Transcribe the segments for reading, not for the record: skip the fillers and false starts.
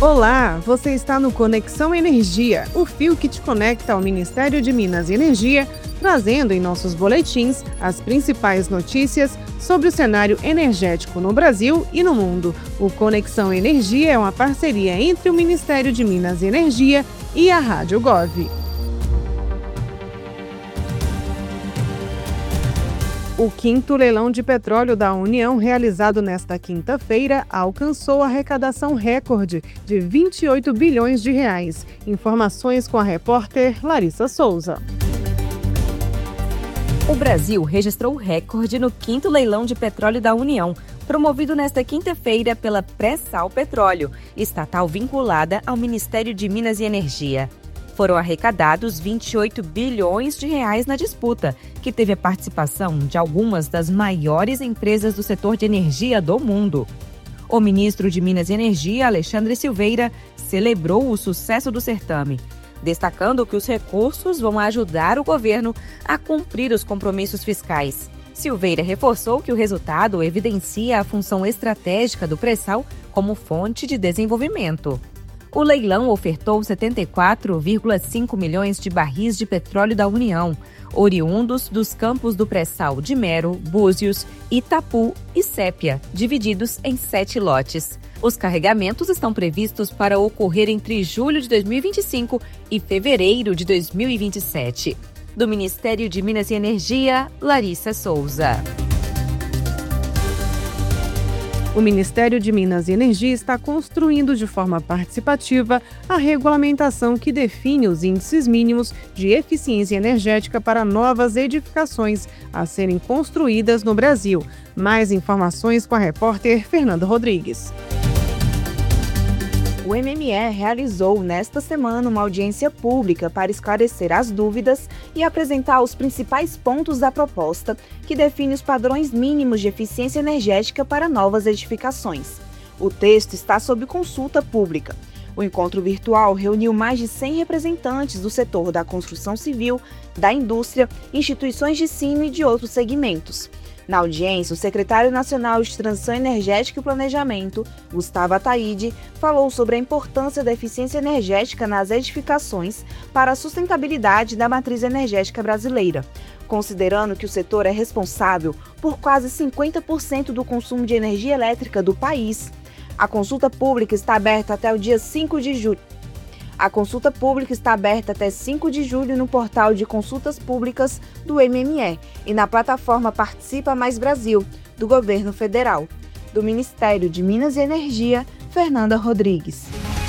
Olá, você está no Conexão Energia, o fio que te conecta ao Ministério de Minas e Energia, trazendo em nossos boletins as principais notícias sobre o cenário energético no Brasil e no mundo. O Conexão Energia é uma parceria entre o Ministério de Minas e Energia e a Rádio Gov. O 5º leilão de petróleo da União, realizado nesta quinta-feira, alcançou arrecadação recorde de R$ 28 bilhões. Informações com a repórter Larissa Souza. O Brasil registrou recorde no 5º leilão de petróleo da União, promovido nesta quinta-feira pela Pré-Sal Petróleo, estatal vinculada ao Ministério de Minas e Energia. Foram arrecadados R$ 28 bilhões na disputa, que teve a participação de algumas das maiores empresas do setor de energia do mundo. O ministro de Minas e Energia, Alexandre Silveira, celebrou o sucesso do certame, destacando que os recursos vão ajudar o governo a cumprir os compromissos fiscais. Silveira reforçou que o resultado evidencia a função estratégica do pré-sal como fonte de desenvolvimento. O leilão ofertou 74,5 milhões de barris de petróleo da União, oriundos dos campos do pré-sal de Mero, Búzios, Itapu e Sépia, divididos em 7 lotes. Os carregamentos estão previstos para ocorrer entre julho de 2025 e fevereiro de 2027. Do Ministério de Minas e Energia, Larissa Souza. O Ministério de Minas e Energia está construindo de forma participativa a regulamentação que define os índices mínimos de eficiência energética para novas edificações a serem construídas no Brasil. Mais informações com a repórter Fernanda Rodrigues. O MME realizou nesta semana uma audiência pública para esclarecer as dúvidas e apresentar os principais pontos da proposta, que define os padrões mínimos de eficiência energética para novas edificações. O texto está sob consulta pública. O encontro virtual reuniu mais de 100 representantes do setor da construção civil, da indústria, instituições de ensino e de outros segmentos. Na audiência, o secretário nacional de Transição Energética e Planejamento, Gustavo Ataide, falou sobre a importância da eficiência energética nas edificações para a sustentabilidade da matriz energética brasileira, considerando que o setor é responsável por quase 50% do consumo de energia elétrica do país. A consulta pública está aberta até o dia 5 de julho. A consulta pública está aberta até 5 de julho no portal de consultas públicas do MME e na plataforma Participa Mais Brasil, do Governo Federal. Do Ministério de Minas e Energia, Fernanda Rodrigues.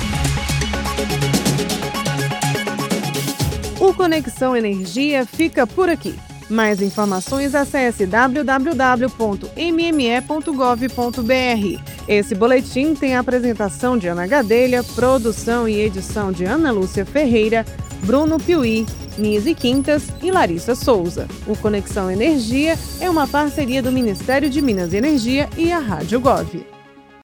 O Conexão Energia fica por aqui. Mais informações, acesse www.mme.gov.br. Esse boletim tem a apresentação de Ana Gadelha, produção e edição de Ana Lúcia Ferreira, Bruno Piuí, Nise Quintas e Larissa Souza. O Conexão Energia é uma parceria do Ministério de Minas e Energia e a Rádio Gov.